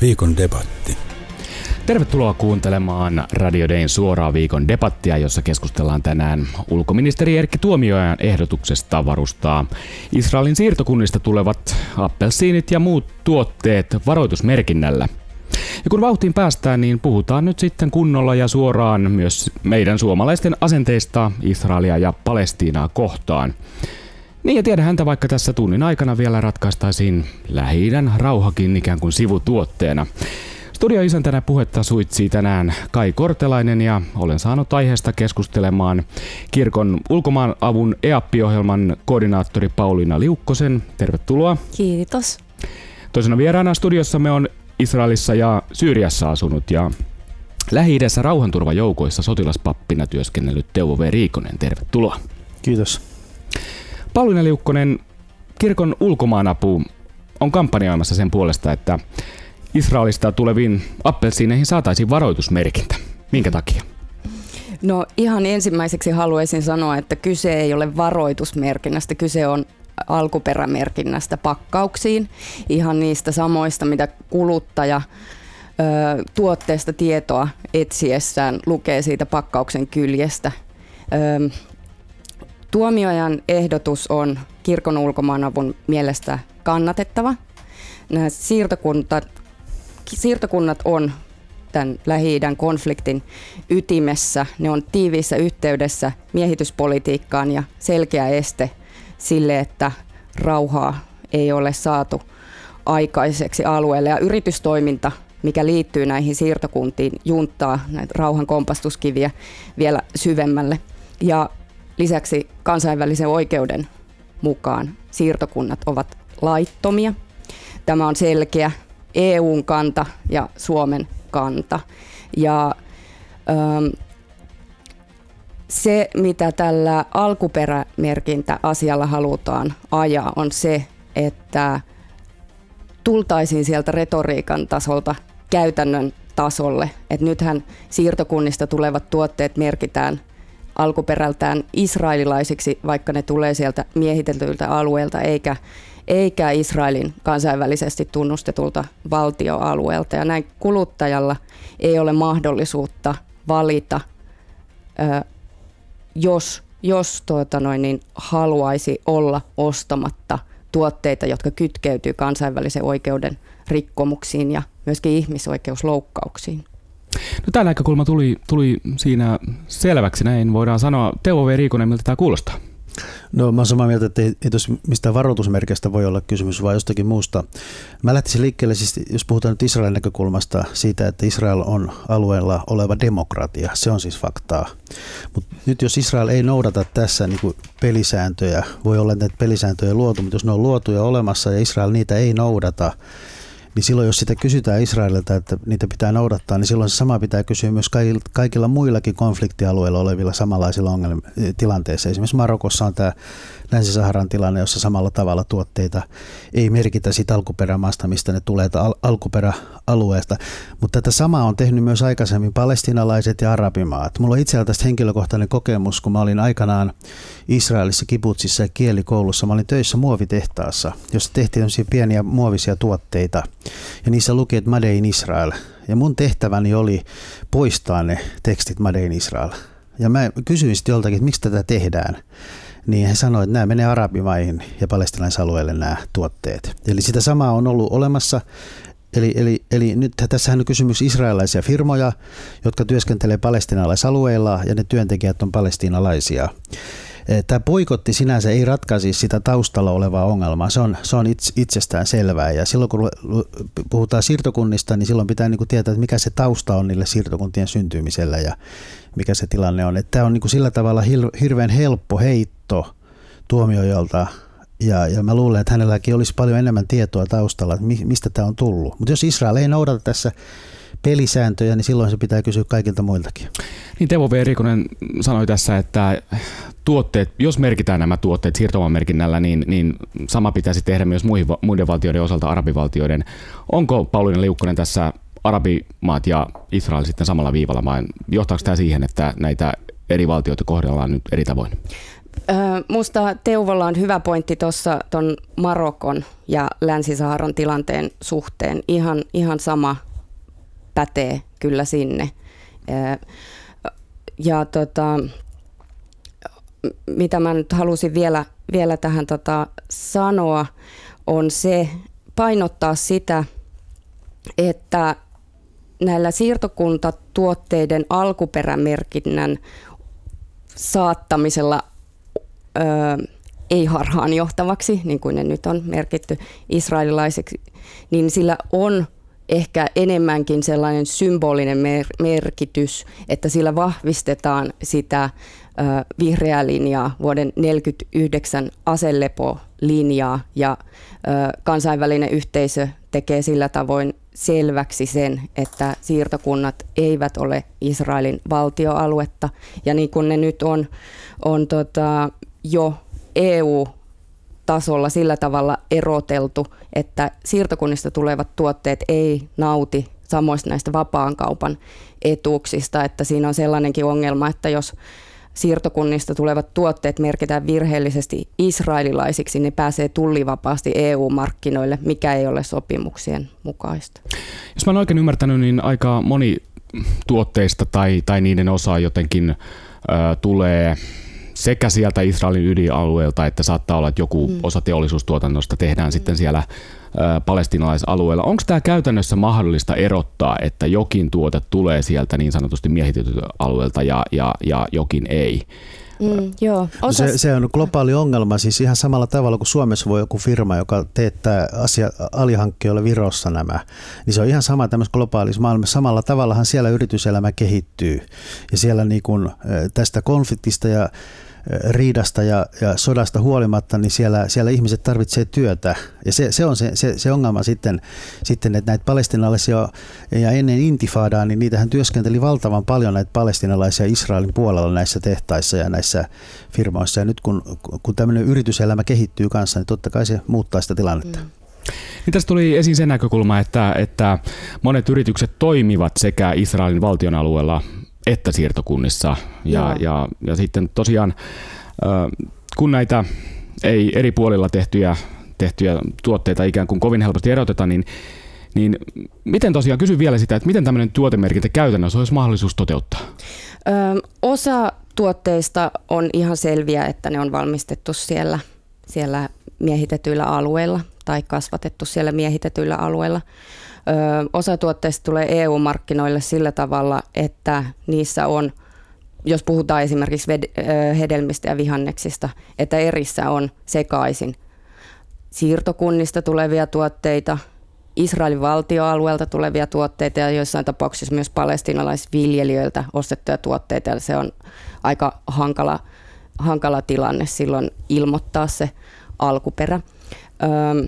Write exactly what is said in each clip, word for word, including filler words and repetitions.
Viikon debatti. Tervetuloa kuuntelemaan Radio Dayn suoraa viikon debattia, jossa keskustellaan tänään ulkoministeri Erkki Tuomiojan ehdotuksesta varustaa Israelin siirtokunnista tulevat appelsiinit ja muut tuotteet varoitusmerkinnällä. Ja kun vauhtiin päästään, niin puhutaan nyt sitten kunnolla ja suoraan myös meidän suomalaisten asenteista Israelia ja Palestiinaa kohtaan. Niin ja tiedä häntä, vaikka tässä tunnin aikana vielä ratkaistaisiin Lähi-idän rauhakin ikään kuin sivutuotteena. Studioisäntänä puhetta suitsii tänään Kai Kortelainen ja olen saanut aiheesta keskustelemaan kirkon ulkomaanavun E A P-ohjelman koordinaattori Pauliina Liukkosen. Tervetuloa. Kiitos. Toisena vieraana studiossamme on Israelissa ja Syyriassa asunut ja Lähi-idässä rauhanturvajoukoissa sotilaspappina työskennellyt Teuvo V. Riikonen. Tervetuloa. Kiitos. Pauliina Liukkonen, kirkon ulkomaanapu on kampanjoimassa sen puolesta, että Israelista tuleviin appelsiineihin saataisiin varoitusmerkintä. Minkä takia? No ihan ensimmäiseksi haluaisin sanoa, että kyse ei ole varoitusmerkinnästä, kyse on alkuperämerkinnästä pakkauksiin. Ihan niistä samoista, mitä kuluttaja ö, tuotteesta tietoa etsiessään lukee siitä pakkauksen kyljestä. Ö, Tuomiojan ehdotus on kirkon ulkomaanavun mielestä kannatettava. Nämä siirtokunnat, siirtokunnat on tämän Lähi-idän konfliktin ytimessä. Ne on tiiviissä yhteydessä miehityspolitiikkaan ja selkeä este sille, että rauhaa ei ole saatu aikaiseksi alueelle. Ja yritystoiminta, mikä liittyy näihin siirtokuntiin, junttaa näitä rauhan kompastuskiviä vielä syvemmälle. Ja lisäksi kansainvälisen oikeuden mukaan siirtokunnat ovat laittomia. Tämä on selkeä E U:n kanta ja Suomen kanta. Ja ähm, se, mitä tällä alkuperämerkintäasialla halutaan ajaa, on se, että tultaisiin sieltä retoriikan tasolta käytännön tasolle. Et nythän siirtokunnista tulevat tuotteet merkitään alkuperältään israelilaisiksi, vaikka ne tulee sieltä miehiteltyiltä alueilta, eikä, eikä Israelin kansainvälisesti tunnustetulta valtioalueelta. Ja näin kuluttajalla ei ole mahdollisuutta valita, ö, jos, jos tuota noin, niin haluaisi olla ostamatta tuotteita, jotka kytkeytyy kansainvälisen oikeuden rikkomuksiin ja myöskin ihmisoikeusloukkauksiin. No, tämä näkökulma tuli, tuli siinä selväksi, näin voidaan sanoa. Teuvo V. Riikonen, miltä tämä kuulostaa? No mä oon samaa mieltä, että ei, ei tuossa mistään varoitusmerkistä voi olla kysymys, vaan jostakin muusta. Mä lähtisin liikkeelle, siis, jos puhutaan nyt Israelin näkökulmasta siitä, että Israel on alueella oleva demokratia, se on siis faktaa. Mutta nyt jos Israel ei noudata tässä niin kuin pelisääntöjä, voi olla näitä pelisääntöjä luotu, mutta jos ne on luotu ja olemassa ja Israel niitä ei noudata, niin silloin jos sitä kysytään Israelilta, että niitä pitää noudattaa, niin silloin se sama pitää kysyä myös kaikilla muillakin konfliktialueilla olevilla samanlaisilla tilanteissa. Esimerkiksi Marokossa on tämä Länsi-Saharan tilanne, jossa samalla tavalla tuotteita ei merkitä siitä alkuperämaasta, mistä ne tulee al- alkuperäalueesta. Mutta tätä samaa on tehnyt myös aikaisemmin palestiinalaiset ja arabimaat. Mulla on itsellä tästä henkilökohtainen kokemus, kun mä olin aikanaan Israelissa kibutsissa ja kielikoulussa. Mä olin töissä muovitehtaassa, jossa tehtiin pieniä muovisia tuotteita. Ja niissä luki, että Made in Israel. Ja mun tehtäväni oli poistaa ne tekstit Made in Israel. Ja mä kysyin sitten joltakin, että miksi tätä tehdään. Niin he sanoivat, että nämä menee arabimaihin ja palestiinalaisalueelle nämä tuotteet. Eli sitä samaa on ollut olemassa. Eli, eli, eli nyt tässähän on kysymys israelilaisia firmoja, jotka työskentelee palestiinalaisalueilla ja ne työntekijät on palestiinalaisia. Tämä boikotti sinänsä ei ratkaisi sitä taustalla olevaa ongelmaa, se on, se on itsestään selvää. Ja silloin kun puhutaan siirtokunnista, niin silloin pitää niinku tietää, että mikä se tausta on niille siirtokuntien syntymisellä ja mikä se tilanne on. Tämä on niinku sillä tavalla hirveän helppo heitto Tuomiojalta. Ja, ja mä luulen, että hänelläkin olisi paljon enemmän tietoa taustalla, että mistä tämä on tullut. Mutta jos Israel ei noudata tässä pelisääntöjä, niin silloin se pitää kysyä kaikilta muiltakin. Niin Teuvo V. Riikonen sanoi tässä, että tuotteet, jos merkitään nämä tuotteet siirtomaanmerkinnällä, niin, niin sama pitäisi tehdä myös muihin, muiden valtioiden osalta, arabivaltioiden. Onko Pauliina Liukkonen tässä arabimaat ja Israel sitten samalla viivalla, vai johtaako tämä siihen, että näitä eri valtioita kohdellaan nyt eri tavoin? Musta Teuvolla on hyvä pointti tuossa ton Marokon ja Länsi-Saharan tilanteen suhteen. Ihan, ihan sama pätee kyllä sinne. Ja tota, mitä mä nyt halusin vielä, vielä tähän tota sanoa, on se painottaa sitä, että näillä siirtokuntatuotteiden alkuperämerkinnän saattamisella Öö, ei harhaan johtavaksi, niin kuin ne nyt on merkitty israelilaisiksi, niin sillä on ehkä enemmänkin sellainen symbolinen mer- merkitys, että sillä vahvistetaan sitä ö, vihreää linjaa, vuoden tuhatyhdeksänsataaneljäkymmentäyhdeksän aselepolinjaa, ja ö, kansainvälinen yhteisö tekee sillä tavoin selväksi sen, että siirtokunnat eivät ole Israelin valtioaluetta, ja niin kuin ne nyt on, on tota, jo E U-tasolla sillä tavalla eroteltu, että siirtokunnista tulevat tuotteet ei nauti samoista näistä vapaan kaupan etuuksista, että siinä on sellainenkin ongelma, että jos siirtokunnista tulevat tuotteet merkitään virheellisesti israelilaisiksi, ne pääsee tullivapaasti E U-markkinoille, mikä ei ole sopimuksien mukaista. Jos mä oon oikein ymmärtänyt, niin aika moni tuotteista tai, tai niiden osa jotenkin ö, tulee sekä sieltä Israelin ydinalueelta, että saattaa olla, että joku mm. osa teollisuustuotannosta tehdään mm. sitten siellä ä, palestiinalaisalueella. Onko tämä käytännössä mahdollista erottaa, että jokin tuote tulee sieltä niin sanotusti miehitetyltä alueelta ja, ja, ja jokin ei? Mm, joo. Osas... se, se on globaali ongelma, siis ihan samalla tavalla kuin Suomessa voi joku firma, joka teettää asia, alihankkijoille Virossa nämä, niin se on ihan sama tämmöisessä globaalissa maailmassa. Samalla tavallahan siellä yrityselämä kehittyy ja siellä niin kuin tästä konfliktista ja riidasta ja, ja sodasta huolimatta, niin siellä, siellä ihmiset tarvitsee työtä. Ja se, se on se, se, se ongelma sitten, sitten, että näitä palestiinalaisia ja ennen intifadaa, niin niitähän työskenteli valtavan paljon näitä palestiinalaisia Israelin puolella näissä tehtaissa ja näissä firmoissa. Ja nyt kun, kun tämmöinen yrityselämä kehittyy kanssa, niin totta kai se muuttaa sitä tilannetta. Mm. Niin tässä tuli esiin se näkökulma, että, että monet yritykset toimivat sekä Israelin valtion alueella että siirtokunnissa. Ja, ja, ja sitten tosiaan, kun näitä ei eri puolilla tehtyjä, tehtyjä tuotteita ikään kuin kovin helposti eroteta, niin, niin miten tosiaan, kysyn vielä sitä, että miten tämmöinen tuotemerkintä käytännössä olisi mahdollisuus toteuttaa? Ö, osa tuotteista on ihan selviä, että ne on valmistettu siellä, siellä miehitetyillä alueilla tai kasvatettu siellä miehitetyillä alueilla. Ö, osa tuotteista tulee E U-markkinoille sillä tavalla, että niissä on, jos puhutaan esimerkiksi ved, ö, hedelmistä ja vihanneksista, että erissä on sekaisin siirtokunnista tulevia tuotteita, Israelin valtioalueelta tulevia tuotteita ja joissain tapauksissa myös palestiinalaisviljelijöiltä ostettuja tuotteita. Ja se on aika hankala, hankala tilanne silloin ilmoittaa se alkuperä. Ö,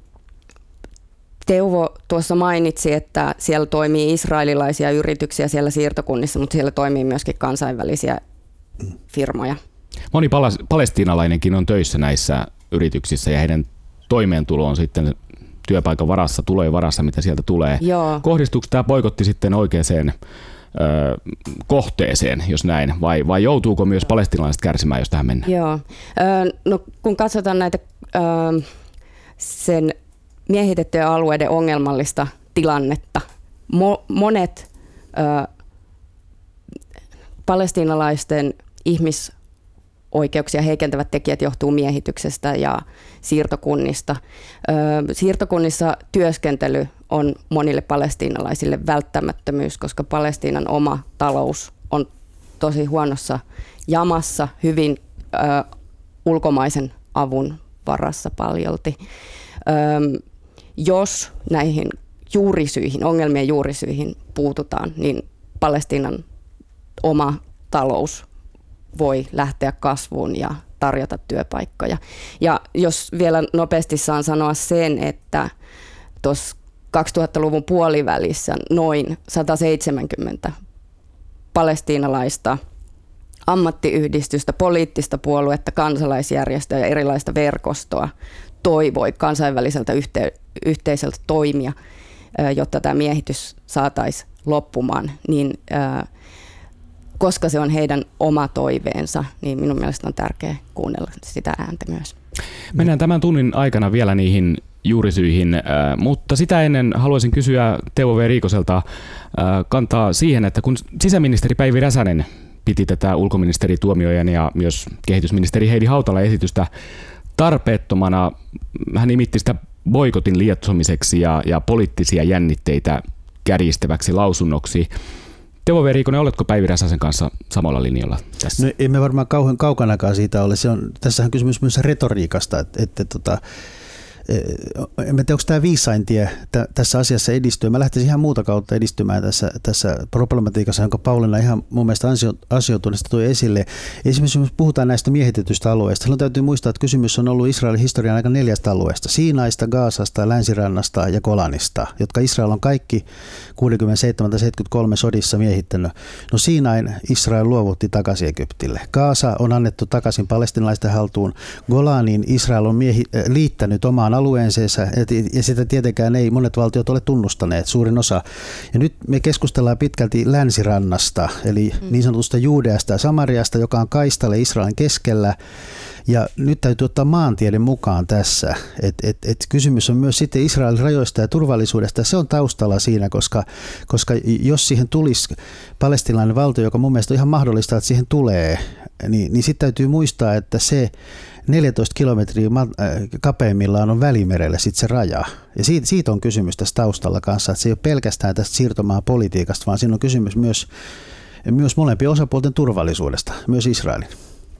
Teuvo tuossa mainitsi, että siellä toimii israelilaisia yrityksiä siellä siirtokunnissa, mutta siellä toimii myöskin kansainvälisiä firmoja. Moni palestiinalainenkin on töissä näissä yrityksissä ja heidän toimeentulo on sitten työpaikan varassa, tulojen varassa, mitä sieltä tulee. Joo. Kohdistuuko tämä boikotti sitten oikeaan ö, kohteeseen, jos näin, vai, vai joutuuko myös palestiinalaiset kärsimään, jos tähän mennään? Joo. Ö, no, kun katsotaan näitä ö, sen miehitettyjen alueiden ongelmallista tilannetta. Mo, monet ö, palestiinalaisten ihmisoikeuksia heikentävät tekijät johtuu miehityksestä ja siirtokunnista. Ö, siirtokunnissa työskentely on monille palestiinalaisille välttämättömyys, koska Palestiinan oma talous on tosi huonossa jamassa, hyvin ö, ulkomaisen avun varassa paljolti. Ö, Jos näihin juurisyihin, ongelmien juurisyihin puututaan, niin Palestiinan oma talous voi lähteä kasvuun ja tarjota työpaikkoja. Ja jos vielä nopeasti saan sanoa sen, että tuossa kaksituhattaluvun puolivälissä noin sata seitsemänkymmentä palestiinalaista ammattiyhdistystä, poliittista puoluetta, kansalaisjärjestöä ja erilaista verkostoa toivoi kansainväliseltä yhte- yhteisöltä toimia, jotta tämä miehitys saataisiin loppumaan, niin koska se on heidän oma toiveensa, niin minun mielestä on tärkeää kuunnella sitä ääntä myös. Mennään tämän tunnin aikana vielä niihin juurisyihin, mutta sitä ennen haluaisin kysyä Teuvo V. Riikoselta kantaa siihen, että kun sisäministeri Päivi Räsänen piti tätä ulkoministeri Tuomiojan ja myös kehitysministeri Heidi Hautalan esitystä tarpeettomana, hän nimitti sitä boikotin lietsomiseksi ja, ja poliittisia jännitteitä kärjistäväksi lausunnoksi. Teuvo V. Riikonen, oletko Päivi Räsäsen kanssa samalla linjalla tässä? No, emme varmaan kauhean kaukanakaan siitä ole. Se on, tässähän on kysymys myös retoriikasta, että, että tota, en tiedä, onko tämä viisain tie tässä asiassa edistyä. Mä lähtisin ihan muuta kautta edistymään tässä, tässä problematiikassa, jonka Pauliina ihan mun mielestä ansioituneesti toi esille. Esimerkiksi jos puhutaan näistä miehitetyistä alueista, silloin täytyy muistaa, että kysymys on ollut Israelin historian aika neljästä alueesta. Siinaista, Gaasasta, Länsirannasta ja Golanista, jotka Israel on kaikki kuusikymmentäseitsemän seitsemänkymmentäkolme sodissa miehittänyt. No Siinain Israel luovutti takaisin Egyptille. Gaasa on annettu takaisin palestinalaisten haltuun. Golaniin Israel on miehi, liittänyt omaan alueensa, ja sitä tietenkään ei monet valtiot ole tunnustaneet, suurin osa. Ja nyt me keskustellaan pitkälti Länsirannasta, eli niin sanotusta Juudeasta ja Samariasta, joka on kaistalle Israelin keskellä. Ja nyt täytyy ottaa maantiede mukaan tässä, että et, et kysymys on myös sitten Israelin rajoista ja turvallisuudesta. Se on taustalla siinä, koska, koska jos siihen tulisi palestiinalainen valtio, joka mun mielestä on ihan mahdollista, että siihen tulee, niin, niin sitten täytyy muistaa, että se neljätoista kilometriä kapeimmillaan on Välimerellä sitten se raja. Ja siitä, siitä on kysymys tässä taustalla kanssa, että se ei ole pelkästään tästä siirtomaan politiikasta, vaan siinä on kysymys myös, myös molempien osapuolten turvallisuudesta, myös Israelin.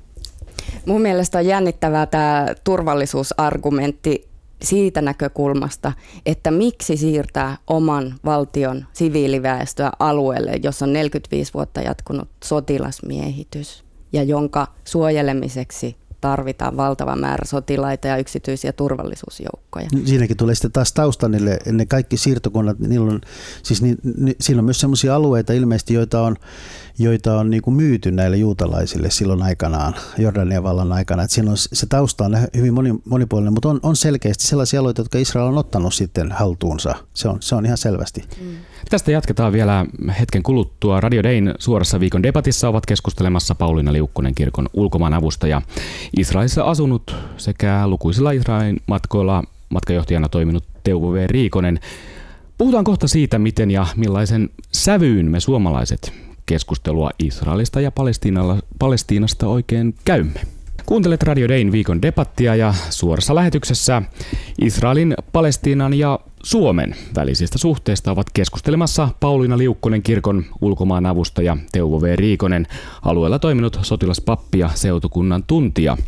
Mun mielestä on jännittävää tämä turvallisuusargumentti siitä näkökulmasta, että miksi siirtää oman valtion siviiliväestöä alueelle, jossa on neljäkymmentäviisi vuotta jatkunut sotilasmiehitys ja jonka suojelemiseksi tarvitaan valtava määrä sotilaita ja yksityisiä turvallisuusjoukkoja. Siinäkin tulee sitten taas tausta niille, ne kaikki siirtokunnat, niillä on, siis ni, ni, siinä on myös sellaisia alueita ilmeisesti, joita on, joita on niin kuin myyty näille juutalaisille silloin aikanaan, Jordanian vallan aikana. Että siinä on, se tausta on hyvin moni, monipuolinen, mutta on, on selkeästi sellaisia alueita, jotka Israel on ottanut sitten haltuunsa. Se on, se on ihan selvästi. Mm. Tästä jatketaan vielä hetken kuluttua. Radio Dayn suorassa viikon debatissa ovat keskustelemassa Pauliina Liukkonen, kirkon ulkomaanavustaja, Israelissa asunut sekä lukuisilla Israelin matkoilla matkajohtajana toiminut Teuvo V. Riikonen. Puhutaan kohta siitä, miten ja millaisen sävyyn me suomalaiset keskustelua Israelista ja Palestiinasta oikein käymme. Kuuntelet Radio Dayn viikon debattia ja suorassa lähetyksessä Israelin, Palestiinan ja Suomen välisistä suhteista ovat keskustelemassa Pauliina Liukkonen, kirkon ulkomaanavustaja, Teuvo V. Riikonen, alueella toiminut sotilaspappi ja seutukunnan tuntija.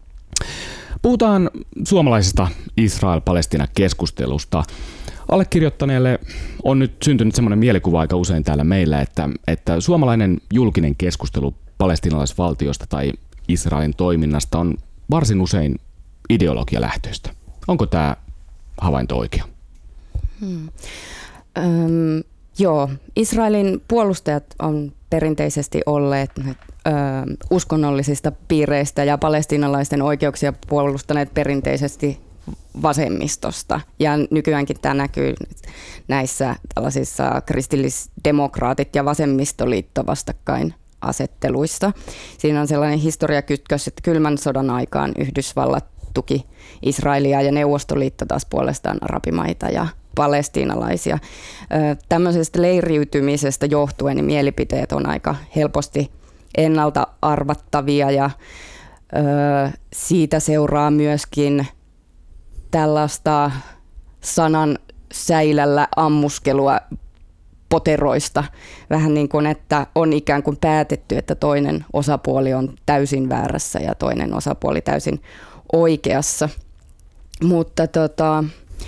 Puhutaan suomalaisesta Israel-Palestiina-keskustelusta. Allekirjoittaneelle on nyt syntynyt semmoinen mielikuva aika usein täällä meillä, että, että suomalainen julkinen keskustelu palestiinalaisvaltiosta tai Israelin toiminnasta on varsin usein ideologialähtöistä. Onko tämä havainto oikea? Hmm. Öm, joo, Israelin puolustajat on perinteisesti olleet ö, uskonnollisista piireistä ja palestiinalaisten oikeuksia puolustaneet perinteisesti vasemmistosta. Ja nykyäänkin tämä näkyy näissä tällaisissa kristillisdemokraatit ja vasemmistoliitto vastakkain asetteluissa. Siinä on sellainen historiakytkös, että kylmän sodan aikaan Yhdysvallat tuki Israelia ja Neuvostoliitto taas puolestaan arabimaita ja palestiinalaisia. Tämmöisestä leiriytymisestä johtuen niin mielipiteet on aika helposti ennalta arvattavia ja siitä seuraa myöskin tällaista sanan säilällä ammuskelua poteroista. Vähän niin kuin, että on ikään kuin päätetty, että toinen osapuoli on täysin väärässä ja toinen osapuoli täysin oikeassa. Mutta tota,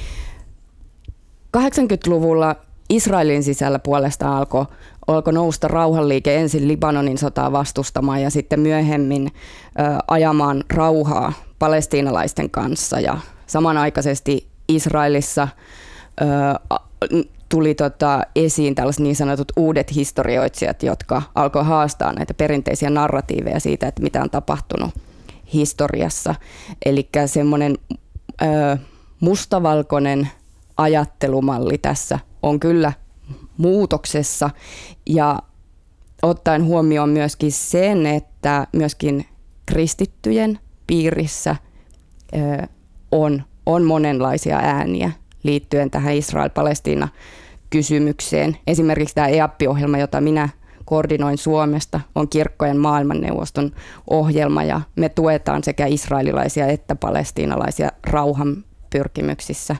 kahdeksankymmentäluvulla Israelin sisällä puolestaan alkoi alkoi nousta rauhanliike ensin Libanonin sotaa vastustamaan ja sitten myöhemmin ö, ajamaan rauhaa palestiinalaisten kanssa. Ja samanaikaisesti Israelissa ö, tuli tota esiin tällaiset niin sanotut uudet historioitsijat, jotka alkoi haastaa näitä perinteisiä narratiiveja siitä, että mitä on tapahtunut historiassa. Eli semmoinen ö, mustavalkoinen ajattelumalli tässä on kyllä muutoksessa ja ottaen huomioon myöskin sen, että myöskin kristittyjen piirissä ö, on, on monenlaisia ääniä liittyen tähän Israel-Palestiina-kysymykseen. Esimerkiksi tämä E A P-ohjelma, jota minä koordinoin Suomesta, on Kirkkojen maailmanneuvoston ohjelma, ja me tuetaan sekä israelilaisia että palestiinalaisia rauhan pyrkimyksissä.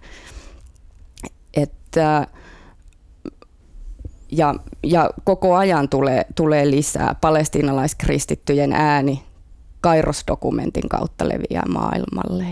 Että, ja, ja koko ajan tulee, tulee lisää palestiinalaiskristittyjen ääni Kairos-dokumentin kautta leviää maailmalle.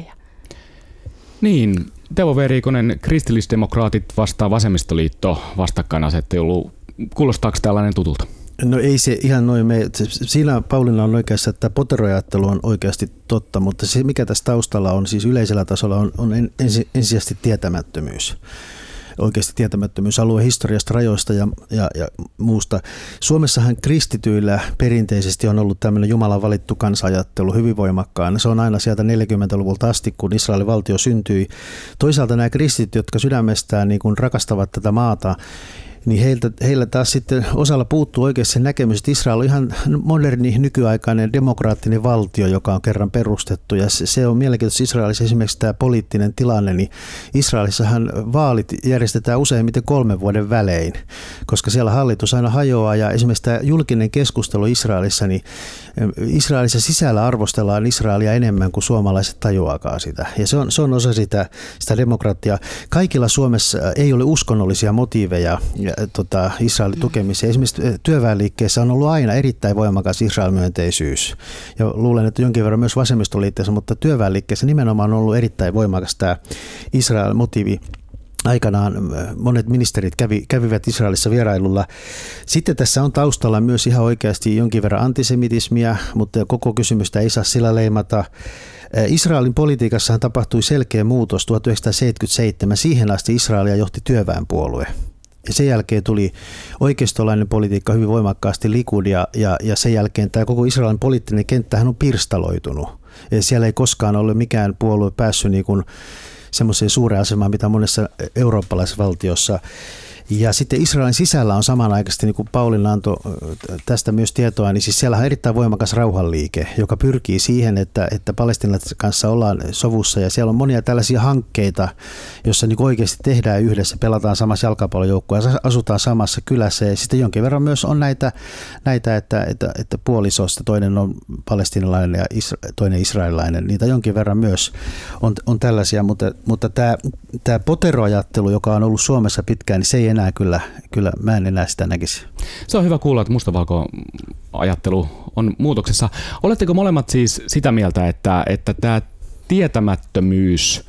Niin, Teuvo V. Riikonen, kristillisdemokraatit vastaan vasemmistoliitto vastakkainasettelu. Kuulostaako tällainen tutulta? No ei se ihan noin. Me, siinä Pauliina on oikeassa, että poteroajattelu on oikeasti totta, mutta se mikä tässä taustalla on, siis yleisellä tasolla on, on ensi, ensisijaisesti tietämättömyys. Oikeasti tietämättömyys alueen historiasta, rajoista ja, ja, ja muusta. Suomessahan kristityillä perinteisesti on ollut tämmöinen Jumalan valittu kansa-ajattelu hyvin voimakkaan. Se on aina sieltä neljäkymmentäluvulta asti, kun Israelin valtio syntyi. Toisaalta nämä kristityt, jotka sydämestään niin kuin rakastavat tätä maata, niin heiltä, heillä taas sitten osalla puuttuu oikeasti se näkemys, että Israel on ihan moderni, nykyaikainen, demokraattinen valtio, joka on kerran perustettu. Ja se, se on mielenkiintoista Israelissa esimerkiksi tämä poliittinen tilanne, niin Israelissahan vaalit järjestetään useimmiten kolmen vuoden välein, koska siellä hallitus aina hajoaa, ja esimerkiksi tämä julkinen keskustelu Israelissa, niin Israelissa sisällä arvostellaan Israelia enemmän kuin suomalaiset tajuakaan sitä. Ja se on, se on osa sitä, sitä demokratiaa. Kaikilla Suomessa ei ole uskonnollisia motiiveja Tota, Israelin tukemiseen. Esimerkiksi työväenliikkeessä on ollut aina erittäin voimakas Israel-myönteisyys. Ja luulen, että jonkin verran myös vasemmistoliitteessa, mutta työväenliikkeessä nimenomaan on ollut erittäin voimakas tämä Israel-motiivi. Aikanaan monet ministerit kävi, kävivät Israelissa vierailulla. Sitten tässä on taustalla myös ihan oikeasti jonkin verran antisemitismiä, mutta koko kysymystä ei saa sillä leimata. Israelin politiikassahan tapahtui selkeä muutos tuhatyhdeksänsataaseitsemänkymmentäseitsemän. Siihen asti Israelia johti työväenpuolue. Ja sen jälkeen tuli oikeistolainen politiikka hyvin voimakkaasti, Likud, ja, ja, ja sen jälkeen tämä koko Israelin poliittinen kenttähän on pirstaloitunut. Ja siellä ei koskaan ole mikään puolue päässyt niin kuin semmoiseen suureen asemaan, mitä monessa eurooppalaisessa valtiossa. Ja sitten Israelin sisällä on samanaikaisesti, niin kuin Pauliina antoi tästä myös tietoa, niin siis siellä on erittäin voimakas rauhanliike, joka pyrkii siihen, että, että palestiinalaisten kanssa ollaan sovussa. Ja siellä on monia tällaisia hankkeita, joissa niin oikeasti tehdään yhdessä, pelataan samassa jalkapallojoukkueessa, asutaan samassa kylässä. Ja sitten jonkin verran myös on näitä, näitä että, että, että puolisosta, toinen on palestiinalainen ja isra, toinen israelilainen. Niitä jonkin verran myös on, on tällaisia, mutta, mutta tämä, tämä poteroajattelu, joka on ollut Suomessa pitkään, niin se ei enää kyllä, kyllä mä en enää sitä näkisi. Se on hyvä kuulla, että mustavalko-ajattelu on muutoksessa. Oletteko molemmat siis sitä mieltä, että, että tämä tietämättömyys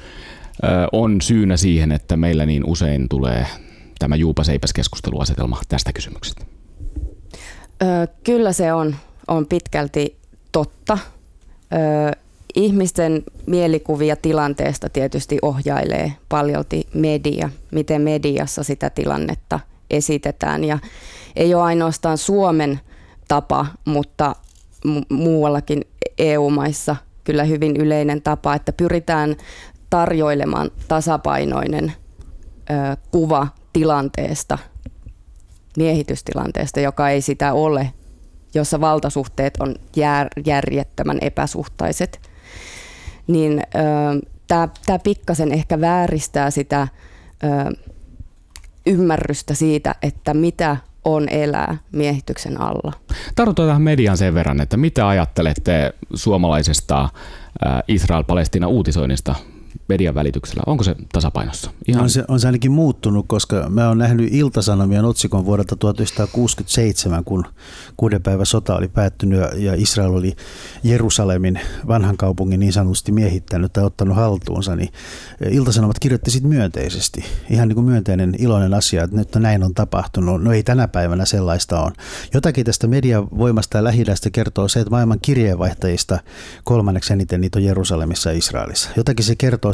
on syynä siihen, että meillä niin usein tulee tämä juupas-eipäs-keskusteluasetelma tästä kysymyksestä? Öö, kyllä se on, on pitkälti totta. Öö, Ihmisten mielikuvia tilanteesta tietysti ohjailee paljolti media, miten mediassa sitä tilannetta esitetään. Ja ei ole ainoastaan Suomen tapa, mutta mu- muuallakin E U-maissa kyllä hyvin yleinen tapa, että pyritään tarjoilemaan tasapainoinen ö, kuva tilanteesta, miehitystilanteesta, joka ei sitä ole, jossa valtasuhteet on jär, järjettömän epäsuhtaiset. Niin tämä pikkasen ehkä vääristää sitä ö, ymmärrystä siitä, että mitä on elää miehityksen alla. Tartutaan tähän mediaan sen verran, että mitä ajattelette suomalaisesta Israel-Palestiina uutisoinnista median välityksellä? Onko se tasapainossa? Ihan... On, se, on se ainakin muuttunut, koska mä oon nähnyt Ilta-Sanomien otsikon vuodelta tuhatyhdeksänsataakuusikymmentäseitsemän, kun kuuden päivän sota oli päättynyt ja Israel oli Jerusalemin vanhan kaupungin niin sanotusti miehittänyt tai ottanut haltuunsa, niin Ilta-Sanomat kirjoitti siitä myönteisesti. Ihan niin kuin myönteinen, iloinen asia, että nyt näin on tapahtunut. No ei tänä päivänä sellaista on. Jotakin tästä median voimasta ja Lähi-idästä kertoo se, että maailman kirjeenvaihtajista kolmanneksi eniten niitä on Jerusalemissa ja Israelissa. Jotakin se kertoo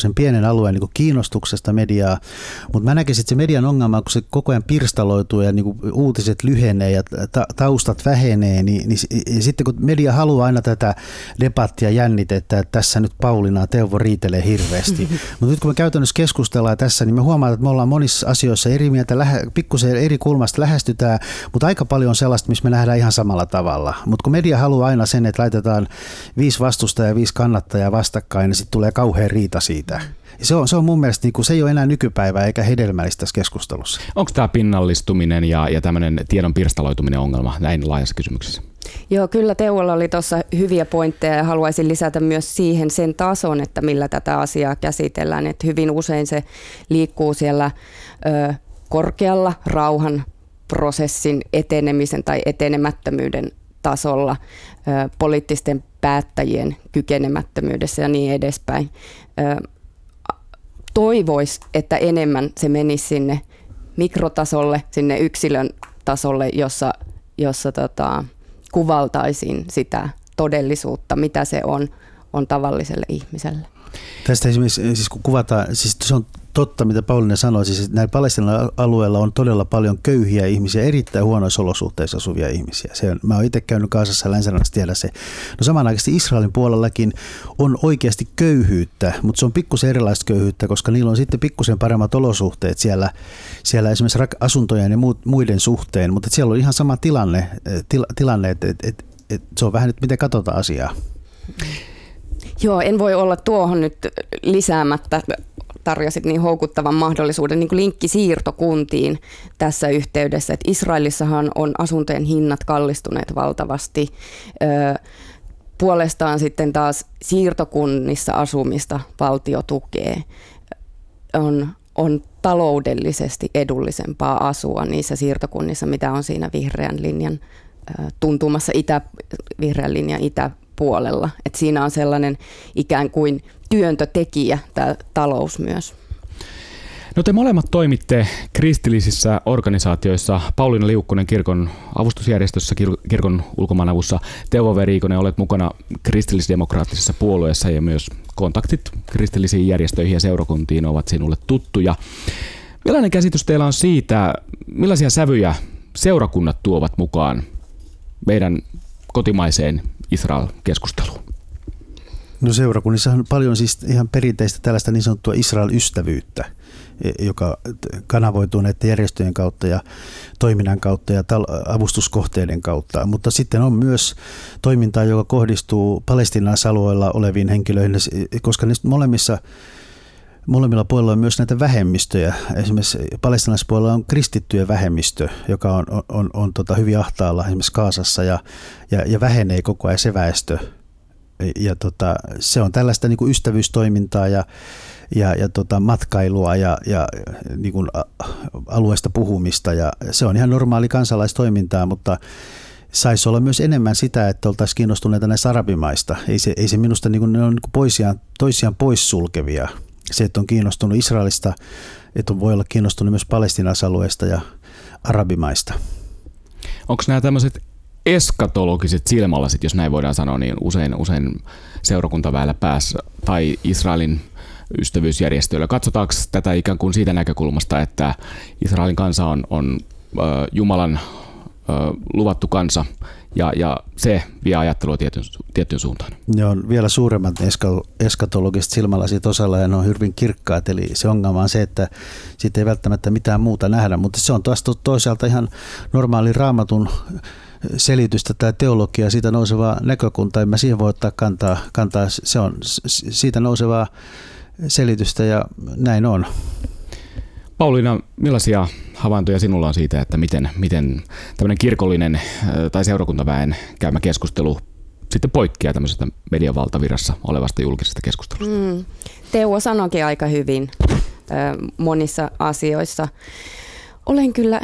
sen pienen alueen niin kuin kiinnostuksesta mediaa, mutta mä näkisin, että se median ongelma, kun se koko ajan pirstaloituu ja niin kuin uutiset lyhenee ja ta- taustat vähenee, niin, niin ja sitten kun media haluaa aina tätä debattia jännitettä, että tässä nyt Pauliina ja Teuvo riitelee hirveästi, mutta nyt kun me käytännössä keskustellaan tässä, niin me huomataan, että me ollaan monissa asioissa eri mieltä, lähe, pikkusen eri kulmasta lähestytään, mutta aika paljon on sellaista, missä me nähdään ihan samalla tavalla. Mutta kun media haluaa aina sen, että laitetaan viisi vastustajaa ja viisi kannattajaa vastakkain, niin sitten tulee kauhean riita siitä. Ja se on, se on mun mielestä, niin kuin, se ei ole enää nykypäivää eikä hedelmällistä tässä keskustelussa. Onko tämä pinnallistuminen ja, ja tämmöinen tiedon pirstaloituminen ongelma näin laajassa kysymyksessä? Joo, kyllä Teuvolla oli tuossa hyviä pointteja ja haluaisin lisätä myös siihen sen tason, että millä tätä asiaa käsitellään. Että hyvin usein se liikkuu siellä ö, korkealla rauhan prosessin etenemisen tai etenemättömyyden tasolla, ö, poliittisten päättäjien kykenemättömyydessä ja niin edespäin. Ö, toivoisi, että enemmän se menisi sinne mikrotasolle, sinne yksilön tasolle, jossa, jossa tota, kuvaltaisiin sitä todellisuutta, mitä se on, on tavalliselle ihmiselle. Tästä esimerkiksi, siis kun kuvataan, siis se on totta, mitä Pauliina sanoi, siis näillä Palestiinan alueella on todella paljon köyhiä ihmisiä, erittäin huonoissa olosuhteissa asuvia ihmisiä. Se on, mä oon itse käynyt Gazassa ja Länsi-Rannassa, tiedä se. No samanaikaisesti Israelin puolellakin on oikeasti köyhyyttä, mutta se on pikkusen erilaista köyhyyttä, koska niillä on sitten pikkusen paremmat olosuhteet siellä, siellä esimerkiksi asuntojen ja muiden suhteen, mutta siellä on ihan sama tilanne, til, tilanne että et, et, et, se on vähän nyt miten katsotaan asiaa. Joo, en voi olla tuohon nyt lisäämättä. Tarjosit niin houkuttavan mahdollisuuden niin kuin linkki siirtokuntiin tässä yhteydessä, että Israelissahan on asuntojen hinnat kallistuneet valtavasti. Puolestaan sitten taas siirtokunnissa asumista valtio tukee. On, on taloudellisesti edullisempaa asua niissä siirtokunnissa, mitä on siinä vihreän linjan tuntumassa itä, vihreän linjan itäpuolella. Et siinä on sellainen ikään kuin työntötekijä tämä talous myös. No te molemmat toimitte kristillisissä organisaatioissa. Pauliina Liukkonen kirkon avustusjärjestössä, kirkon ulkomaanavussa. Teuvo Veriikonen, olet mukana kristillisdemokraattisessa puolueessa ja myös kontaktit kristillisiin järjestöihin ja seurakuntiin ovat sinulle tuttuja. Millainen käsitys teillä on siitä, millaisia sävyjä seurakunnat tuovat mukaan meidän kotimaiseen Israel-keskusteluun? No seurakunnissa on paljon siis ihan perinteistä tällaista niin sanottua Israel-ystävyyttä, joka kanavoituu näiden järjestöjen kautta ja toiminnan kautta ja avustuskohteiden kautta. Mutta sitten on myös toimintaa, joka kohdistuu palestiinalaisalueilla oleviin henkilöihin, koska molemmissa Molemmilla puolilla on myös näitä vähemmistöjä. Esimerkiksi palestiinalaispuolella on kristittyjen vähemmistö, joka on, on, on, on tota hyvin ahtaalla esimerkiksi Gazassa ja, ja, ja vähenee koko ajan se väestö. Ja tota, se on tällaista niin kuin ystävyystoimintaa ja, ja, ja tota matkailua ja, ja niin kuin alueesta puhumista. Ja se on ihan normaali kansalaistoimintaa, mutta saisi olla myös enemmän sitä, että oltaisiin kiinnostuneita näistä arabimaista. Ei se, ei se minusta, niin kuin, ne on niin kuin poisiaan, toisiaan poissulkevia. Se, että on kiinnostunut Israelista, että voi olla kiinnostunut myös palestiinalaisalueesta ja arabimaista. Onko nämä tämmöiset eskatologiset silmälasit, jos näin voidaan sanoa, niin usein, usein seurakuntaväellä päässä tai Israelin ystävyysjärjestöillä? Katsotaanko tätä ikään kuin siitä näkökulmasta, että Israelin kansa on, on äh, Jumalan äh, luvattu kansa ja, ja se vie ajattelua tietyn, tiettyyn suuntaan? Ne on vielä suuremmat eskatologiset silmälasit osalla ja ne on hyvin kirkkaat. Eli se ongelma on se, että siitä ei välttämättä mitään muuta nähdä, mutta se on taas toisaalta ihan normaali raamatun selitystä tai teologiaa, siitä nousevaa näkökuntaa. En mä siihen voi ottaa kantaa. kantaa. Se on siitä nousevaa selitystä ja näin on. Pauliina, millaisia havaintoja sinulla on siitä, että miten, miten tämmöinen kirkollinen tai seurakuntaväen käymä keskustelu sitten poikkeaa tämmöisestä median valtavirrassa olevasta julkisesta keskustelusta? Mm. Teuvo sanoikin aika hyvin ö, monissa asioissa. Olen kyllä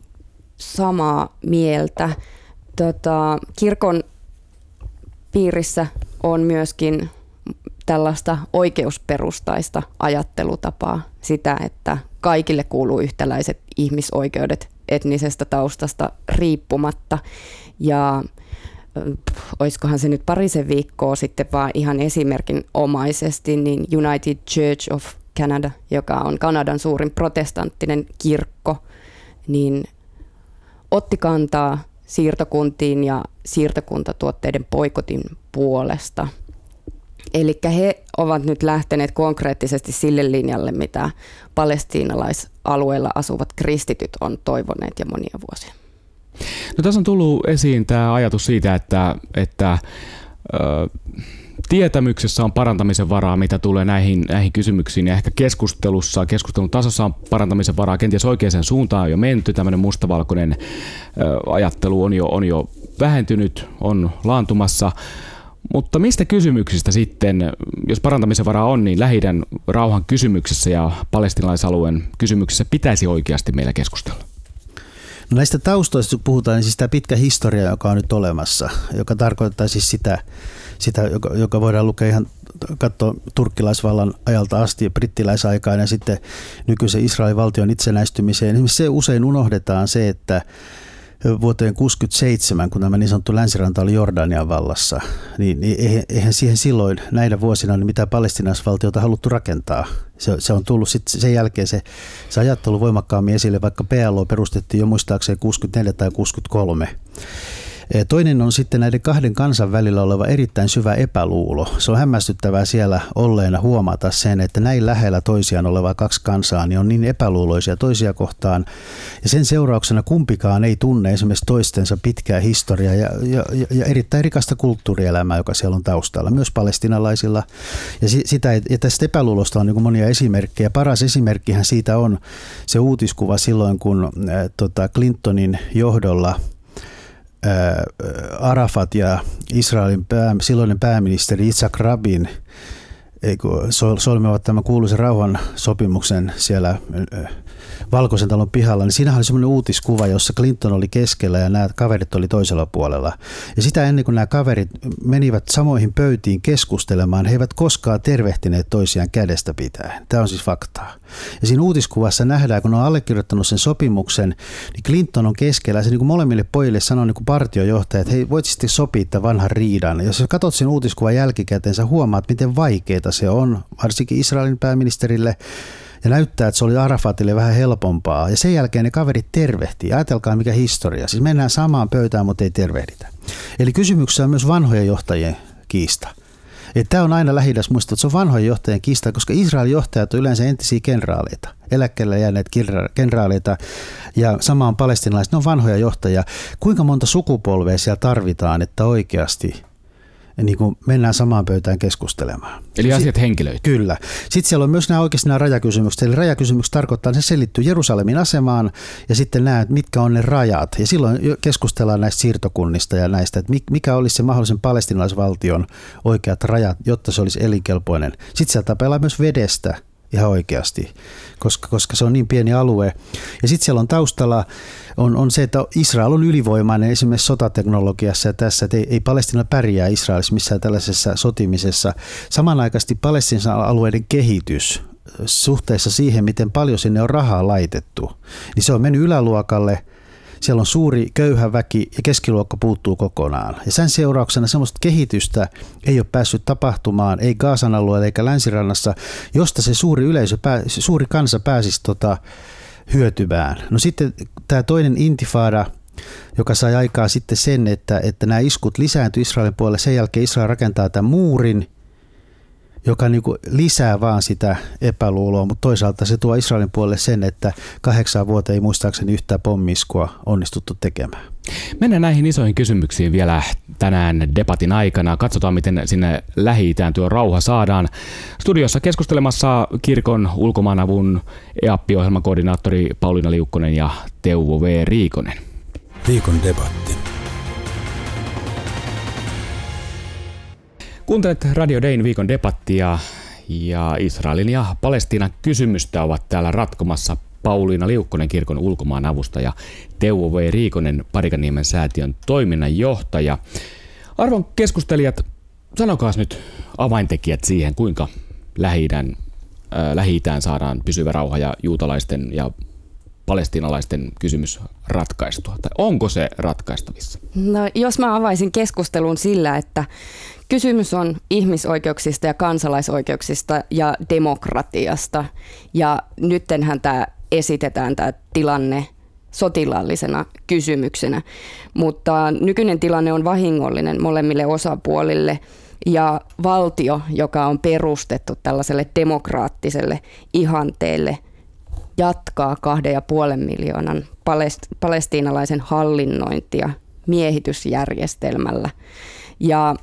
samaa mieltä. Tota, kirkon piirissä on myöskin tällaista oikeusperustaista ajattelutapaa, sitä, että kaikille kuuluu yhtäläiset ihmisoikeudet etnisestä taustasta riippumatta. Ja olisikohan se nyt parisen viikkoa sitten vaan ihan esimerkinomaisesti, niin United Church of Canada, joka on Kanadan suurin protestanttinen kirkko, niin otti kantaa siirtokuntiin ja siirtokuntatuotteiden boikotin puolesta. Eli he ovat nyt lähteneet konkreettisesti sille linjalle, mitä palestiinalaisalueella asuvat kristityt on toivoneet jo monia vuosia. No, tässä on tullut esiin tämä ajatus siitä, että, että ö, tietämyksessä on parantamisen varaa, mitä tulee näihin, näihin kysymyksiin, ja ehkä keskustelussa, keskustelun tasossa on parantamisen varaa, kenties oikeaan suuntaan on jo menty, tämmöinen mustavalkoinen ö, ajattelu on jo, on jo vähentynyt, on laantumassa. Mutta mistä kysymyksistä sitten, jos parantamisen varaa on, niin Lähi-idän rauhan kysymyksessä ja palestiinalaisalueen kysymyksessä pitäisi oikeasti meillä keskustella? No näistä taustoista puhutaan, niin siis tämä pitkä historia, joka on nyt olemassa, joka tarkoittaa siis sitä, sitä joka, joka voidaan lukea ihan katsoa turkkilaisvallan ajalta asti ja brittiläisaikaan ja sitten nykyisen Israelin valtion itsenäistymiseen. Esimerkiksi se usein unohdetaan se, että vuoteen kuusikymmentäseitsemän, kun tämä niin sanottu länsiranta oli Jordanian vallassa, niin eihän siihen silloin näinä vuosina niin mitään palestiinalaisvaltiota haluttu rakentaa. Se, se on tullut sitten sen jälkeen se, se ajattelu voimakkaammin esille, vaikka P L O perustettiin jo muistaakseni kuusikymmentäneljä tai kuusikymmentäkolme. Toinen on sitten näiden kahden kansan välillä oleva erittäin syvä epäluulo. Se on hämmästyttävää siellä olleena huomata sen, että näin lähellä toisiaan olevaa kaksi kansaa niin on niin epäluuloisia toisia kohtaan. Ja sen seurauksena kumpikaan ei tunne esimerkiksi toistensa pitkää historiaa ja, ja, ja erittäin rikasta kulttuurielämää, joka siellä on taustalla, myös palestiinalaisilla. Ja, sitä, ja tästä epäluulosta on niin kuin monia esimerkkejä. Paras esimerkkihän siitä on se uutiskuva silloin, kun äh, tota Clintonin johdolla Arafat ja Israelin pää, silloinen pääministeri Yitzhak Rabin solmivat tämän kuuluisen rauhansopimuksen siellä Valkoisen talon pihalla, niin siinähän oli semmoinen uutiskuva, jossa Clinton oli keskellä ja nämä kaverit oli toisella puolella. Ja sitä ennen kuin nämä kaverit menivät samoihin pöytiin keskustelemaan, he eivät koskaan tervehtineet toisiaan kädestä pitäen. Tämä on siis faktaa. Ja siinä uutiskuvassa nähdään, kun on allekirjoittanut sen sopimuksen, niin Clinton on keskellä. Ja se niin kuin molemmille pojille sanoo niin kuin partiojohtaja, että hei, voit sitten sopia tämän vanhan riidan. Ja jos katsot sen uutiskuvan jälkikäteen, sä huomaat, miten vaikeaa se on, varsinkin Israelin pääministerille. Ja näyttää, että se oli Arafatille vähän helpompaa. Ja sen jälkeen ne kaverit tervehtii. Ajatelkaa mikä historia. Siis mennään samaan pöytään, mutta ei tervehditä. Eli kysymyksessä on myös vanhojen johtajien kiista. Tämä on aina Lähi-idässä muistaa, että se on vanhojen johtajien kiista, koska Israelin johtajat on yleensä entisiä kenraaleita. Eläkkeelle jääneet kenraaleita ja samaan palestiinalaiset, ne on vanhoja johtajia. Kuinka monta sukupolvea siellä tarvitaan, että oikeasti niin kuin mennään samaan pöytään keskustelemaan. Eli asiat henkilöitä. Kyllä. Sitten siellä on myös nämä oikeasti nämä rajakysymykset. Eli rajakysymykset tarkoittaa, että se selittyy Jerusalemin asemaan ja sitten nämä, mitkä on ne rajat. Ja silloin keskustellaan näistä siirtokunnista ja näistä, että mikä olisi se mahdollisen palestiinalaisvaltion oikeat rajat, jotta se olisi elinkelpoinen. Sitten sieltä tapellaan myös vedestä ihan oikeasti, koska, koska se on niin pieni alue. Ja sitten siellä on taustalla on, on se, että Israel on ylivoimainen esimerkiksi sotateknologiassa ja tässä, että ei, ei Palestiina pärjää Israelissa missään tällaisessa sotimisessa. Samanaikaisesti Palestiinan alueiden kehitys suhteessa siihen, miten paljon sinne on rahaa laitettu, niin se on mennyt yläluokalle. Siellä on suuri köyhä väki ja keskiluokka puuttuu kokonaan. Ja sen seurauksena semmoista kehitystä ei ole päässyt tapahtumaan, ei Gaasan alueella eikä länsirannassa, josta se suuri yleisö, se suuri kansa pääsisi tota hyötymään. No sitten tämä toinen intifada, joka sai aikaa sitten sen, että, että nämä iskut lisääntyivät Israelin puolelle. Sen jälkeen Israel rakentaa tämän muurin, joka niin kuin lisää vaan sitä epäluuloa, mutta toisaalta se tuo Israelin puolelle sen, että kahdeksan vuotta ei muistaakseni yhtään pommiskua onnistuttu tekemään. Mennään näihin isoihin kysymyksiin vielä tänään debatin aikana. Katsotaan, miten sinne Lähi-itään tuo rauha saadaan. Studiossa keskustelemassa kirkon ulkomaanavun E A P-ohjelman koordinaattori Pauliina Liukkonen ja Teuvo V. Riikonen. Viikon debatti. Kuuntelet Radio Dayn viikon debattia ja Israelin ja Palestiinan kysymystä ovat täällä ratkomassa Pauliina Liukkonen, kirkon ulkomaanavusta ja Teuvo V. Riikonen, Parikaniemen säätiön toiminnanjohtaja. Arvon keskustelijat, sanokaas nyt avaintekijät siihen, kuinka Lähi-idän, äh, Lähi-itään saadaan pysyvä rauha ja juutalaisten ja palestiinalaisten kysymys ratkaistua? Tai onko se ratkaistavissa? No, jos mä avaisin keskustelun sillä, että kysymys on ihmisoikeuksista ja kansalaisoikeuksista ja demokratiasta. Ja nyttenhän tämä esitetään tämä tilanne sotilaallisena kysymyksenä, mutta nykyinen tilanne on vahingollinen molemmille osapuolille ja valtio, joka on perustettu tällaiselle demokraattiselle ihanteelle, jatkaa kahden ja puolen miljoonan palestiinalaisen hallinnointia miehitysjärjestelmällä. Ja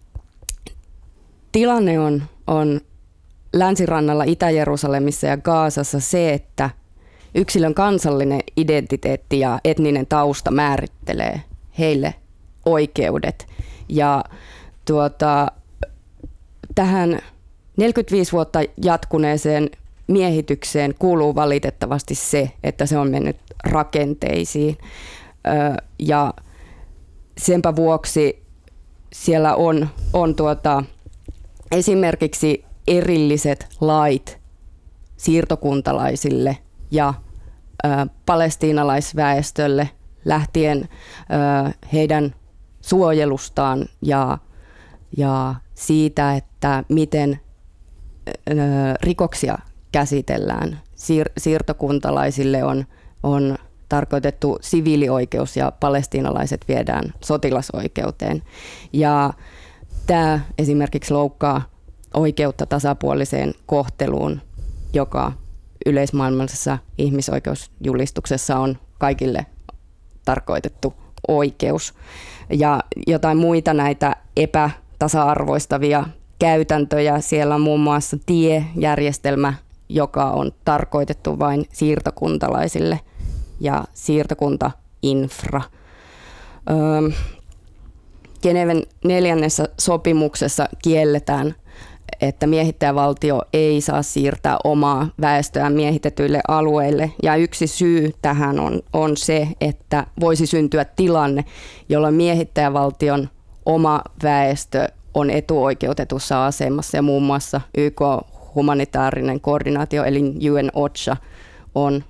tilanne on, on länsirannalla, Itä-Jerusalemissa ja Gazassa se, että yksilön kansallinen identiteetti ja etninen tausta määrittelee heille oikeudet. Ja tuota, tähän neljäkymmentäviisi vuotta jatkuneeseen miehitykseen kuuluu valitettavasti se, että se on mennyt rakenteisiin. Ja senpä vuoksi siellä on, on tuota, esimerkiksi erilliset lait siirtokuntalaisille ja ö, palestiinalaisväestölle lähtien ö, heidän suojelustaan ja, ja siitä, että miten ö, rikoksia käsitellään. Siir- siirtokuntalaisille on, on tarkoitettu siviilioikeus ja palestiinalaiset viedään sotilasoikeuteen. Ja tämä esimerkiksi loukkaa oikeutta tasapuoliseen kohteluun, joka yleismaailmallisessa ihmisoikeusjulistuksessa on kaikille tarkoitettu oikeus. Ja jotain muita näitä epätasa-arvoistavia käytäntöjä. Siellä on muun muassa tiejärjestelmä, joka on tarkoitettu vain siirtokuntalaisille, ja siirtokuntainfra. Öö, Geneven neljännessä sopimuksessa kielletään, että miehittäjävaltio ei saa siirtää omaa väestöään miehitetyille alueille. Ja yksi syy tähän on, on se, että voisi syntyä tilanne, jolloin miehittäjävaltion oma väestö on etuoikeutetussa asemassa. Ja muun muassa Y K-humanitaarinen koordinaatioelin U N OCHA on,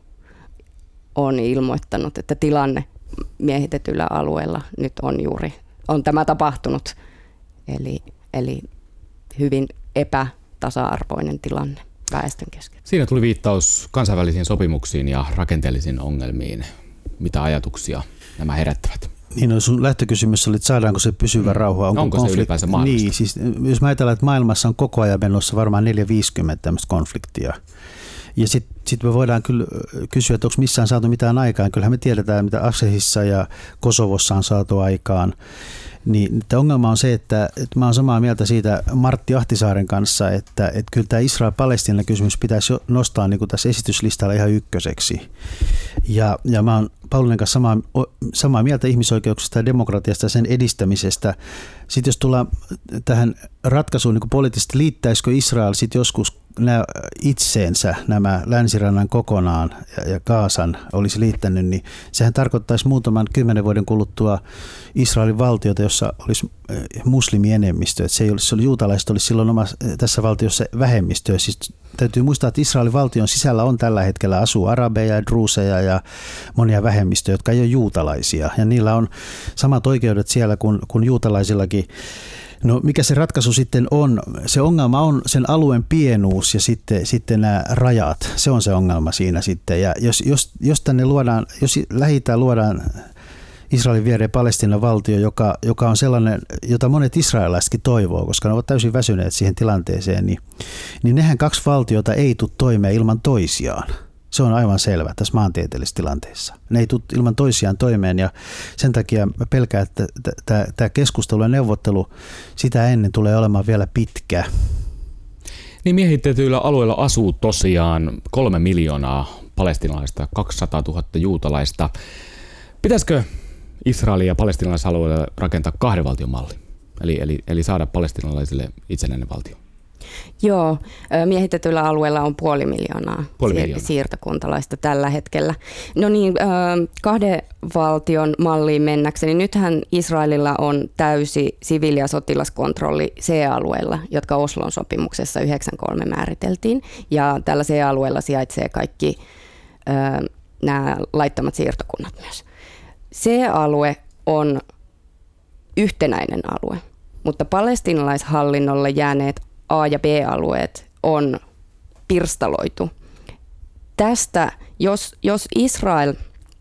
on ilmoittanut, että tilanne miehitetyllä alueella nyt on juuri on tämä tapahtunut. Eli, eli hyvin epätasa-arvoinen tilanne väestön kesken. Siinä tuli viittaus kansainvälisiin sopimuksiin ja rakenteellisiin ongelmiin. Mitä ajatuksia nämä herättävät? Niin, no sun lähtökysymys oli, että saadaanko se pysyvä mm. rauha? Onko, Onko se ylipäänsä mahdollista? Niin, siis jos mä ajatellaan, että maailmassa on koko ajan menossa varmaan neljä viisikymmentä tämmöistä konfliktia. Ja sitten sit me voidaan kyllä kysyä, että onko missään saatu mitään aikaan. Kyllähän me tiedetään, mitä Asehissa ja Kosovossa on saatu aikaan. Niin ongelma on se, että, että mä oon samaa mieltä siitä Martti Ahtisaaren kanssa, että, että kyllä tämä Israel-Palestiinan kysymys pitäisi nostaa niin kuin tässä esityslistalla ihan ykköseksi. Ja, ja mä oon Paulinen kanssa samaa, samaa mieltä ihmisoikeuksista ja demokratiasta ja sen edistämisestä. Sitten jos tullaan tähän ratkaisuun niin poliittisesti, liittäisikö Israel sitten joskus nämä itseensä, nämä länsirannan kokonaan ja, ja Gazan olisi liittänyt, niin sehän tarkoittaisi muutaman kymmenen vuoden kuluttua Israelin valtiota, jossa olisi muslimienemmistö. Että se ei olisi, se oli, juutalaiset olisi silloin oma, tässä valtiossa vähemmistö. Siis täytyy muistaa, että Israelin valtion sisällä on tällä hetkellä asuu arabeja ja druuseja ja monia vähemmistöjä, jotka ei ole juutalaisia. Ja niillä on samat oikeudet siellä kuin, kuin juutalaisillakin. No mikä se ratkaisu sitten on? Se ongelma on sen alueen pienuus ja sitten, sitten nämä rajat. Se on se ongelma siinä sitten. Ja jos, jos, jos tänne luodaan, jos Lähi-Itään luodaan Israelin viereen Palestiinan valtio, joka, joka on sellainen, jota monet israelilaisetkin toivoo, koska ne ovat täysin väsyneet siihen tilanteeseen, niin, niin nehän kaksi valtiota ei tule toimeen ilman toisiaan. Se on aivan selvä tässä maantieteellisessä tilanteessa. Ne ei tule ilman toisiaan toimeen ja sen takia mä pelkään, että tämä keskustelu ja neuvottelu sitä ennen tulee olemaan vielä pitkä. Niin miehitetyillä alueilla asuu tosiaan kolme miljoonaa palestiinalaista, kaksisataatuhatta juutalaista. Pitäisikö Israelin ja palestiinalaisalueille rakentaa kahden valtion malli? Eli, eli, eli saada palestiinalaisille itsenäinen valtio? Joo, miehitetyllä alueella on puoli miljoonaa, puoli miljoonaa siirtokuntalaista tällä hetkellä. No niin, kahden valtion malliin mennäkseni. Nythän Israelilla on täysi siviili- ja sotilaskontrolli C-alueella, jotka Oslon sopimuksessa yhdeksänkymmentäkolme määriteltiin. Ja tällä C-alueella sijaitsee kaikki nämä laittomat siirtokunnat myös. Se alue on yhtenäinen alue, mutta palestiinalaishallinnolle jääneet A- ja B-alueet on pirstaloitu. Tästä, jos, jos Israel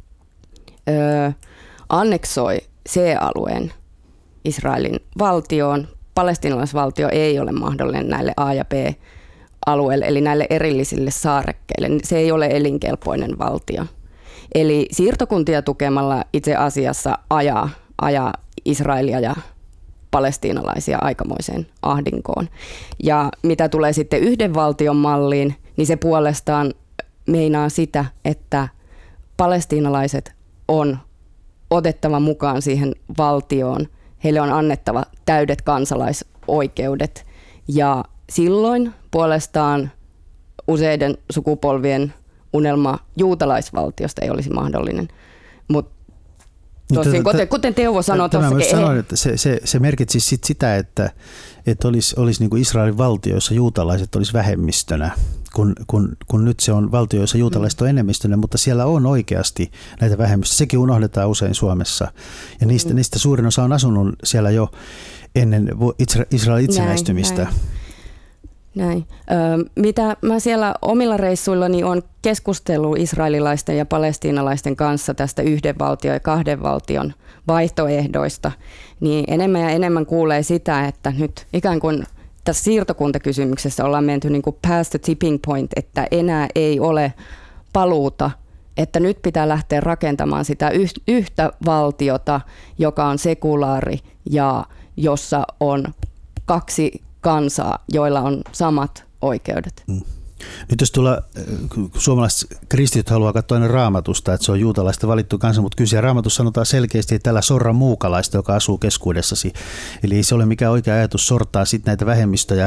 ö, anneksoi C-alueen Israelin valtioon, palestiinalaisvaltio ei ole mahdollinen näille A- ja B-alueille, eli näille erillisille saarekkeille. Se ei ole elinkelpoinen valtio. Eli siirtokuntia tukemalla itse asiassa ajaa, ajaa Israelia ja palestiinalaisia aikamoiseen ahdinkoon. Ja mitä tulee sitten yhden valtion malliin, niin se puolestaan meinaa sitä, että palestiinalaiset on otettava mukaan siihen valtioon. Heille on annettava täydet kansalaisoikeudet ja silloin puolestaan useiden sukupolvien unelma juutalaisvaltiosta ei olisi mahdollinen. Mutta tosin, kuten, kuten Teuvo sanoi tuossa. Sanoin, että se, se, se merkitsisi sit sitä, että, että olisi, olisi niin kuin Israelin valtio, jossa juutalaiset olisi vähemmistönä, kun, kun, kun nyt se on valtio, jossa juutalaiset on enemmistönä, mutta siellä on oikeasti näitä vähemmistöjä. Sekin unohdetaan usein Suomessa. Ja niistä, mm. niistä suurin osa on asunut siellä jo ennen Israelin itsenäistymistä. Näin, näin. Näin. Ö, mitä mä siellä omilla reissuillani on keskustellut israelilaisten ja palestiinalaisten kanssa tästä yhden valtion ja kahden valtion vaihtoehdoista, niin enemmän ja enemmän kuulee sitä, että nyt ikään kuin tässä siirtokuntakysymyksessä ollaan menty niin kuin past the tipping point, että enää ei ole paluuta, että nyt pitää lähteä rakentamaan sitä yhtä valtiota, joka on sekulaari ja jossa on kaksi kansaa, joilla on samat oikeudet. Mm. Nyt jos tulla, suomalaiset kristityt haluaa katsoa aina Raamatusta, että se on juutalaista valittu kansa, mutta kyllä siellä Raamatussa sanotaan selkeästi, että tällä sorra muukalaista, joka asuu keskuudessasi. Eli ei se ole mikään oikea ajatus sortaa sitten näitä vähemmistöjä.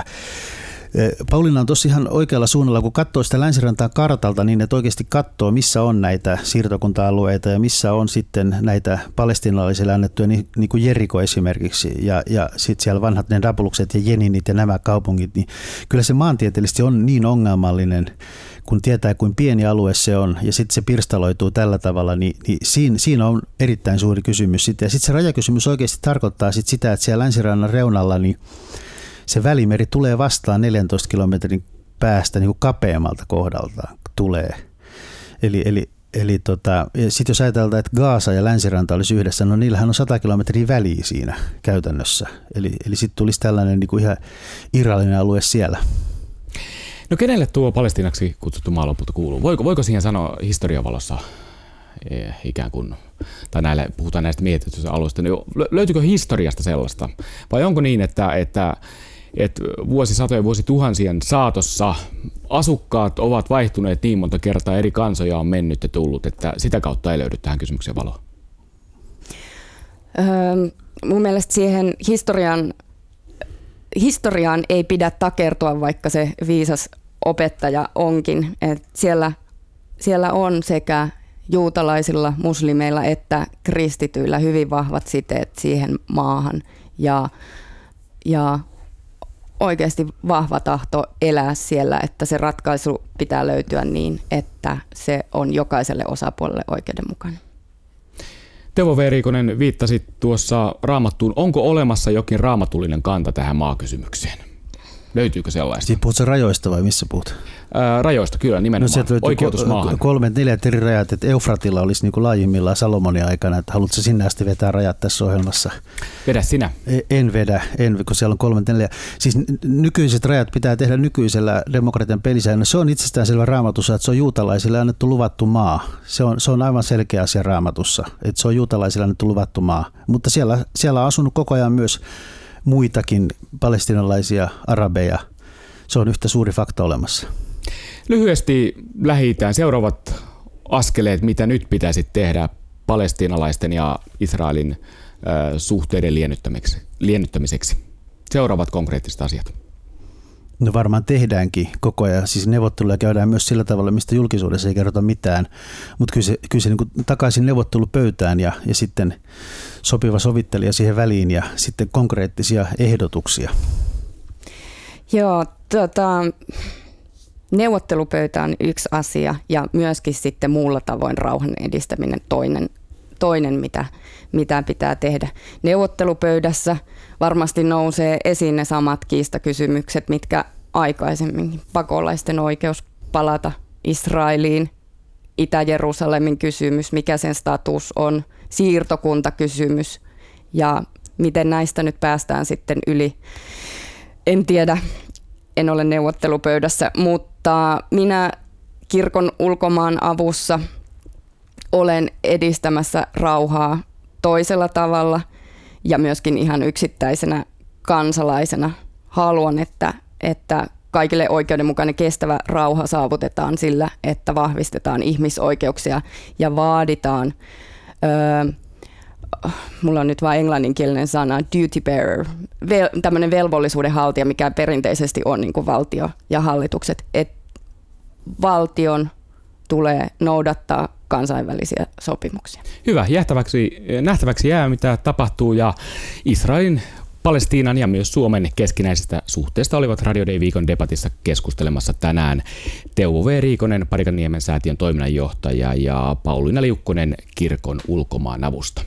Pauliina on tosi ihan oikealla suunnalla, kun katsoo sitä länsirantaa kartalta, niin että oikeasti katsoo, missä on näitä siirtokunta-alueita ja missä on sitten näitä palestiinalaisille annettuja, niin, niin kuin Jeriko esimerkiksi, ja, ja sitten siellä vanhat ne Nabulukset ja Jeninit ja nämä kaupungit, niin kyllä se maantieteellisesti on niin ongelmallinen, kun tietää, kuin pieni alue se on, ja sitten se pirstaloituu tällä tavalla, niin, niin siinä, siinä on erittäin suuri kysymys. Sitten. Ja sitten se rajakysymys oikeasti tarkoittaa sit sitä, että siellä länsirannan reunalla, niin se Välimeri tulee vastaan neljäntoista kilometrin päästä niin kuin kapeammalta kohdalta tulee. Eli, eli, eli tota, sitten jos ajatellaan, että Gaasa ja länsiranta olisi yhdessä, no niillähän on sata kilometriä väliä siinä käytännössä. Eli, eli sitten tulisi tällainen niin kuin ihan irrallinen alue siellä. No kenelle tuo palestiinaksi kutsuttu maa lopulta kuuluu? Voiko, voiko siihen sanoa historian valossa ikään kuin, tai näille, puhutaan näistä mietityistä alueista, niin löytyykö historiasta sellaista? Vai onko niin, että, että, että vuosisatojen, vuosituhansien saatossa asukkaat ovat vaihtuneet niin monta kertaa, eri kansoja on mennyt ja tullut, että sitä kautta ei löydy tähän kysymykseen valoa? Öö, mun mielestä siihen historian, historiaan ei pidä takertua, vaikka se viisas opettaja onkin. Et siellä, siellä on sekä juutalaisilla, muslimeilla että kristityillä hyvin vahvat siteet siihen maahan ja, ja oikeasti vahva tahto elää siellä, että se ratkaisu pitää löytyä niin, että se on jokaiselle osapuolelle oikeudenmukainen. Teuvo V. Riikonen, viittasit tuossa Raamattuun. Onko olemassa jokin raamatullinen kanta tähän maakysymykseen? Löytyykö sellaista? Siis puhutko rajoista vai missä puhut? Ää, rajoista kyllä, nimenomaan. No, oikeutus maahan. Kolme, neljät eri rajat, että Eufratilla olisi niin kuin laajimmillaan Salomonin aikana, että haluatko sinne asti vetää rajat tässä ohjelmassa? Vedä sinä. En vedä, en, kun siellä on kolme, neljä. Siis nykyiset rajat pitää tehdä nykyisellä demokratian pelisäännöllä. Se on itsestäänselvä Raamatussa, että se on juutalaisille annettu luvattu maa. Se on, se on aivan selkeä asia Raamatussa, että se on juutalaisille annettu luvattu maa. Mutta siellä, siellä on asunut koko ajan myös muitakin palestiinalaisia arabeja. Se on yhtä suuri fakta olemassa. Lyhyesti Lähi-Itään seuraavat askeleet, mitä nyt pitäisi tehdä palestiinalaisten ja Israelin äh, suhteiden liennyttämiseksi. Seuraavat konkreettiset asiat. No varmaan tehdäänkin koko ajan. Siis neuvotteluja käydään myös sillä tavalla, mistä julkisuudessa ei kerrota mitään. Mutta kyllä se, kyllä se niin kuin takaisin neuvottelupöytään ja, ja sitten sopiva sovittelija siihen väliin ja sitten konkreettisia ehdotuksia. Joo, tota, neuvottelupöytä on yksi asia ja myöskin sitten muulla tavoin rauhan edistäminen toinen, toinen mitä, mitä pitää tehdä. Neuvottelupöydässä varmasti nousee esiin ne samat kiistakysymykset, mitkä aikaisemmin. Pakolaisten oikeus palata Israeliin, Itä-Jerusalemin kysymys, mikä sen status on, siirtokuntakysymys ja miten näistä nyt päästään sitten yli. En tiedä, en ole neuvottelupöydässä, mutta minä kirkon ulkomaan avussa olen edistämässä rauhaa toisella tavalla ja myöskin ihan yksittäisenä kansalaisena haluan, että, että kaikille oikeudenmukainen kestävä rauha saavutetaan sillä, että vahvistetaan ihmisoikeuksia ja vaaditaan, öö, mulla on nyt vain englanninkielinen sana, duty bearer, vel, tämmöinen velvollisuudenhaltija, mikä perinteisesti on niin kuin valtio ja hallitukset, että valtion tulee noudattaa kansainvälisiä sopimuksia. Hyvä, jähtäväksi, nähtäväksi jää, mitä tapahtuu, ja Israelin, Palestiinan ja myös Suomen keskinäisestä suhteesta olivat Radio Day viikon debatissa keskustelemassa tänään Teuvo V. Riikonen, Parikanniemen säätiön toiminnanjohtaja, ja Pauliina Liukkonen kirkon ulkomaanavusta.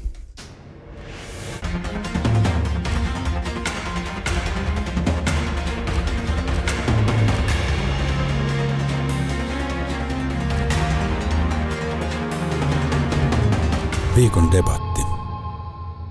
Viikon debatti.